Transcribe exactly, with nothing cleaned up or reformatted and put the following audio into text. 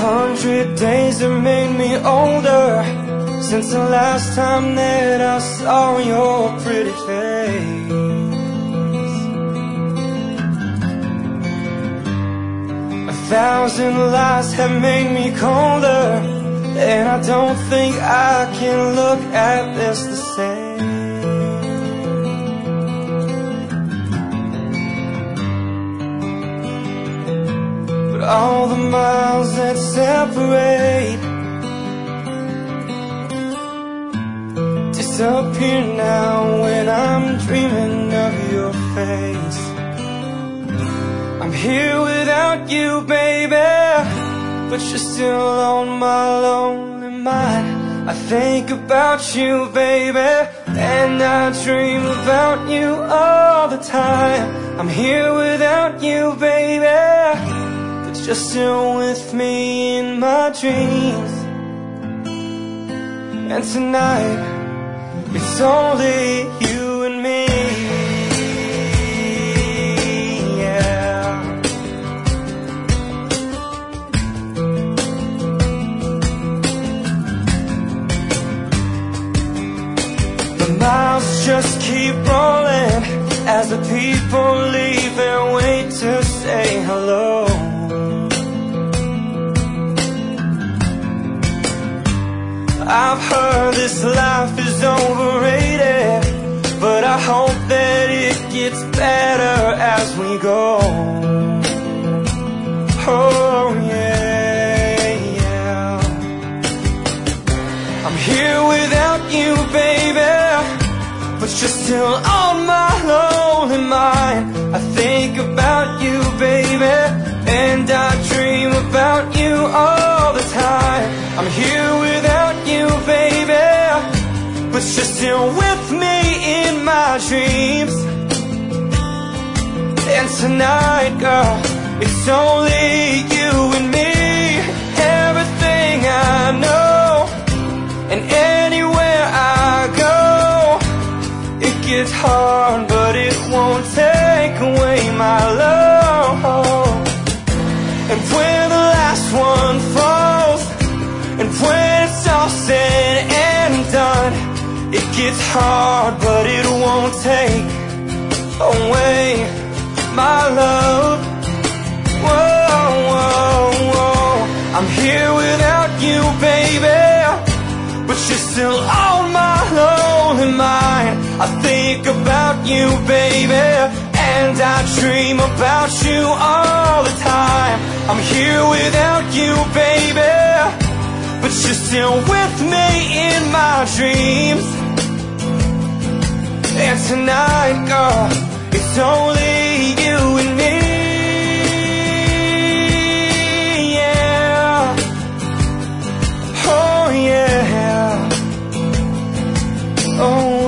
hundred days have made me older since the last time that I saw your pretty face. A thousand lies have made me colder, and I don't think I can look at this the same. But all the miles that separate disappear now when I'm dreaming of your face. I'm here without you, baby, but you're still on my lonely mind. I think about you, baby, and I dream about you all the time. I'm here without you, baby, but you're still with me in my dreams. And tonight, it's only you and me. The miles just keep rolling as the people leave and wait to say hello. I've heard this life is overrated, but I hope that it gets better as we go. Oh yeah, yeah. I'm here without you, baby, but you're still on my lonely mind. I think about you, baby, and I dream about you all the time. I'm here without you, baby, but you're still with me in my dreams. And tonight, girl, it's only you and me. Everything I know, and anywhere I go, it gets hard, but it won't take away my love. And when the last one falls, and when it's all said and done, it gets hard, but it won't take away my love. Whoa, whoa, whoa. I'm here without you, baby, but you're still on my lonely mind. I think about you, baby, and I dream about you all the time. I'm here without you, baby, but you're still with me in my dreams. And tonight, girl, it's only you and me. Yeah. Oh yeah. Oh